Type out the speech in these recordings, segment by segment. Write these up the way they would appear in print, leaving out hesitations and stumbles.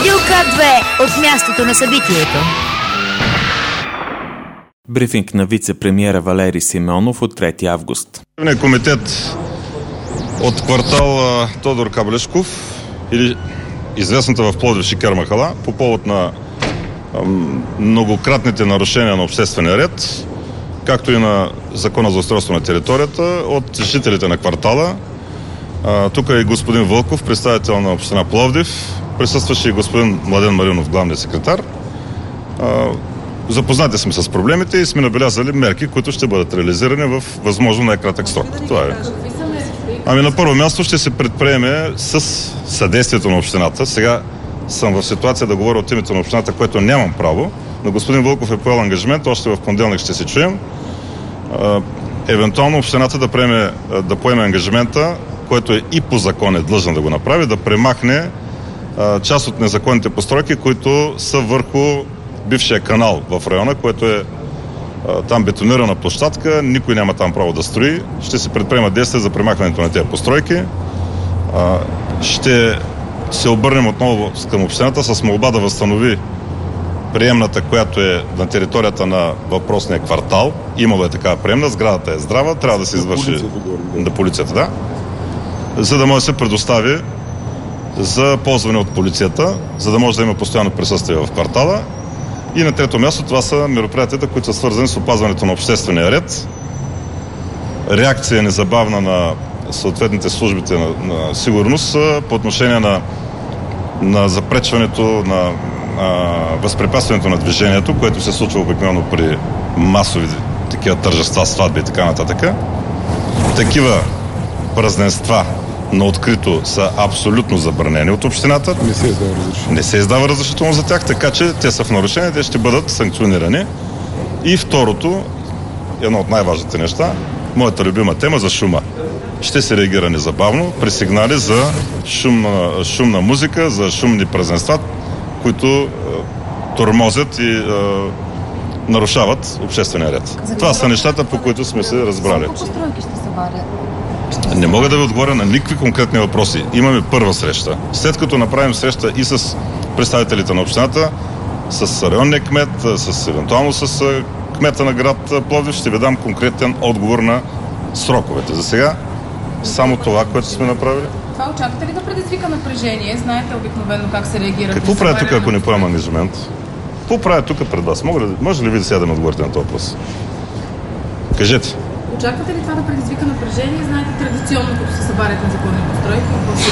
Радио К2 от мястото на събитието. Брифинг на вице-премиера Валери Симеонов от 3 август. Комитет от квартал Тодор Каблешков или известната в Пловдив Шикер махала по повод на многократните нарушения на обществения ред, както и на Закона за устройство на територията от жителите на квартала. Тук е и господин Вълков, представител на община Пловдив. Присъстваше и господин Младен Маринов, главният секретар. Запознати сме с проблемите и сме набелязали мерки, които ще бъдат реализирани в възможно най-кратък срок. Това е. На първо място ще се предприеме с съдействието на общината. Сега съм в ситуация да говоря от името на общината, което нямам право, но господин Вълков е поел ангажимент, още в понеделник ще се чуем. Евентуално общината да поеме ангажимента, който е и по закон е длъжен да го направи, да премахне част от незаконните постройки, които са върху бившия канал в района, което е там бетонирана площадка, никой няма там право да строи. Ще се предприемат действия за премахването на тези постройки. Ще се обърнем отново към общината с молба да възстанови приемната, която е на територията на въпросния квартал. Имало е такава приемна, сградата е здрава, трябва да се извърши на полицията, да, за да може да се предостави за ползване от полицията, за да може да има постоянно присъствие в квартала. И на трето място това са мероприятията, които са свързани с опазването на обществения ред. Реакция незабавна на съответните службите на сигурност по отношение на запречването, на възпрепятстването на движението, което се случва обикновено при масови такива тържества, сватби и така нататък. Такива празненства на открито са абсолютно забранени от общината. Не се издава разрешително за тях, така че те са в нарушение, те ще бъдат санкционирани. И второто, едно от най-важните неща, моята любима тема за шума. Ще се реагира незабавно при сигнали за шумна музика, за шумни празненства, които тормозят и нарушават обществения ред. Това са нещата, по които сме се разбрали. Колко постройки ще се варят? Не мога да ви отговоря на никакви конкретни въпроси. Имаме първа среща. След като направим среща и с представителите на общината, с районния кмет, евентуално с кмета на град Пловдив, ще ви дам конкретен отговор на сроковете. За сега само това, което сме направили. Това очаквате ли да предизвика напрежение? Знаете обикновено как се реагира? Какво правя тук, ако не поема ангажимент? Какво правя тук пред вас? Може ли ви да сега да ме отговорите на този въпрос? Кажете. Очаквате ли това да предизвика напрежение? Знаете традиционно, като се събарят незаконни постройки?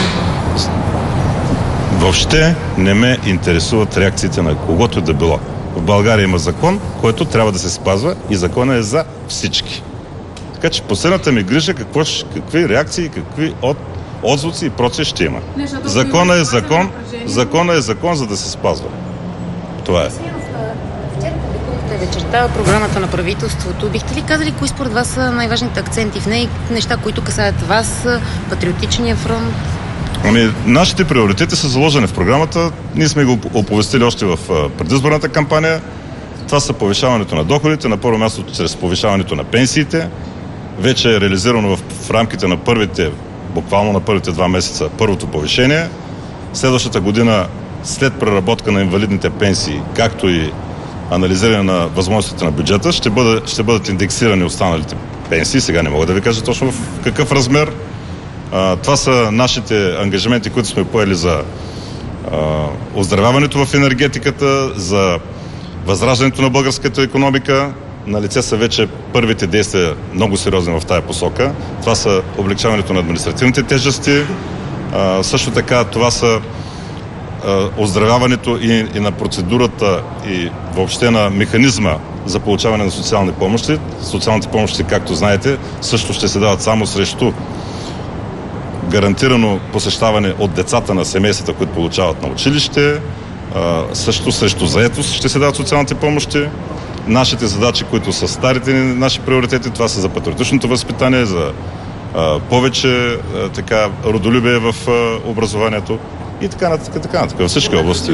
Въобще не ме интересуват реакциите на когото да било. В България има закон, който трябва да се спазва и законът е за всички. Така че последната ми грижа какви реакции, какви отзвуци и прочее ще има. Законът е закон, за да се спазва. Това е. Вечерта програмата на правителството. Бихте ли казали кои според вас са най-важните акценти в нея и неща, които касаят вас, Патриотичния фронт? Нашите приоритети са заложени в програмата. Ние сме го оповестили още в предизборната кампания. Това са повишаването на доходите, на първо място чрез повишаването на пенсиите. Вече е реализирано в рамките на буквално на първите 2 месеца първото повишение. Следващата година, след преработка на инвалидните пенсии, както и анализиране на възможностите на бюджета, ще бъдат индексирани останалите пенсии. Сега не мога да ви кажа точно в какъв размер. Това са нашите ангажименти, които сме поели за оздравяването в енергетиката, за възраждането на българската икономика. Налице са вече първите действия много сериозни в тая посока. Това са облекчаването на административните тежести. Също така това са оздравяването и на процедурата и въобще на механизма за получаване на социални помощи. Социалните помощи, както знаете, също ще се дават само срещу гарантирано посещаване от децата на семействата, които получават на училище, също срещу заетост ще се дават социалните помощи. Нашите задачи, които са старите наши приоритети, това са за патриотичното възпитание, за повече родолюбие в образованието и така нататък, във всички области.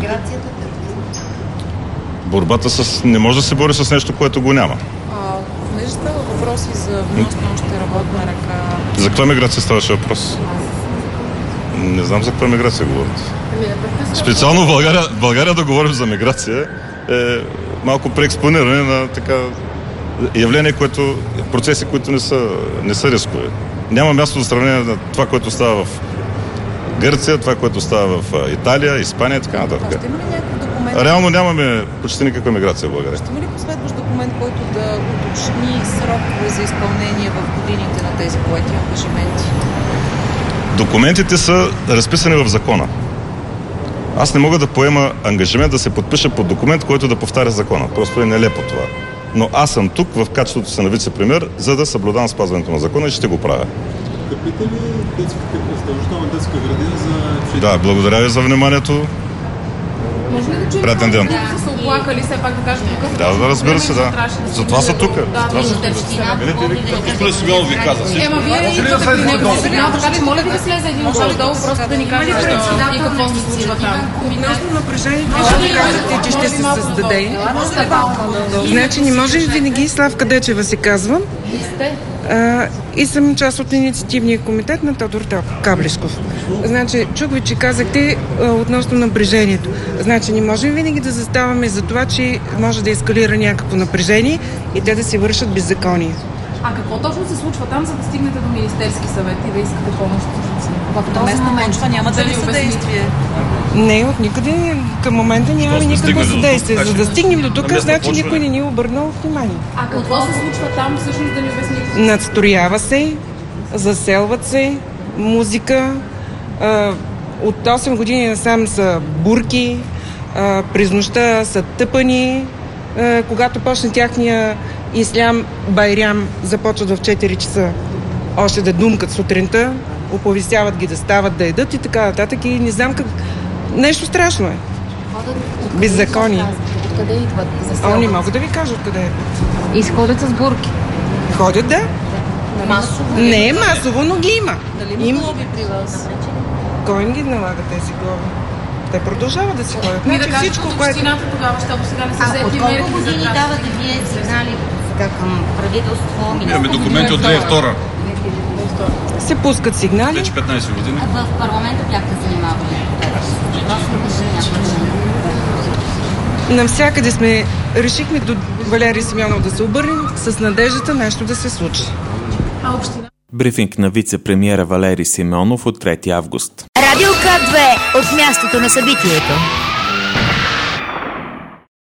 Борбата не може да се бори с нещо, което го няма. Не става въпроси за внос на още работна ръка. За каква миграция ставаше въпрос? Не знам за каква миграция говорите. Специално в България да говорим за миграция е малко преекспониране на така явление, процеси, които не са рискови. Няма място за сравнение на това, което става в Гърция, това, което става в Италия, Испания и така нататък. Ще има ли някакъв документ? Реално нямаме почти никаква миграция в България. Ще има ли последващ документ, който да уточни срокове за изпълнение в годините на тези поети ангажименти? Документите са разписани в закона. Аз не мога да поема ангажимент да се подпиша под документ, който да повтаря закона. Просто е нелепо това. Но аз съм тук в качеството си на вице-премиер, за да съблюдавам спазването на закона и ще го правя. Подкрепите ли задължителна детска градина за... Да, благодаря ви за вниманието. Може ли да чуем Приятен ден. които са се оплакали, все пак да кажат какъв... Да, разбира се, да. Затова са тук. Господин Симеонов ви каза. Ема вие идвате при него сигнал, така че моля ви да слезе един горе-долу, просто да ни кажете и какво се случва там. Относно напрежението, защото казахте, че ще се създаде. Значи не може винаги. Славка Дечева се казвам. И съм част от инициативния комитет на Тодор Каблешков. Значи, чух ви, че казахте относно напрежението. Значи, не можем винаги да заставаме за това, че може да ескалира някакво напрежение и те да се вършат беззаконие. А какво точно се случва там, за да стигнете до Министерски съвет и да искате помощ? В този момент това няма да ли съдействие? Не, от никъде към момента нямаме никакво съдействие. За да стигнем до тук, значи никой не ни е обърнал внимание. А какво се случва там, всъщност да ни обясните? Надстроява се, заселват се, музика. От 8 години насам са бурки, през нощта са тъпани. Когато почне тяхния ислям байрям, започват в 4 часа още да думкат сутринта, оповестяват ги да стават да едат и така нататък. И не знам как... Нещо страшно е. Беззаконие. Откъде идват? Не мога да ви кажа откъде е. Изходят с бурки. Ходят, да. Масово? Не е масово, но ги има. Дали има глоби при вас? Кой им ги налага тези глоби? Те продължават да си ходят. Да Значи кажете всичко, от което... общината тогава, защото сега не са От взети колко мерки за години давате вие сигнали към правителство? Имаме документи от 2002. се пускат сигнали. Вече 15 години. В парламента бяхте занимавали. Навсякъде решихме до Валерий Симеонов да се обърнем с надеждата нещо да се случи. Брифинг на вице-премиера Валерий Симеонов от 3 август. Радио К2 от мястото на събитието.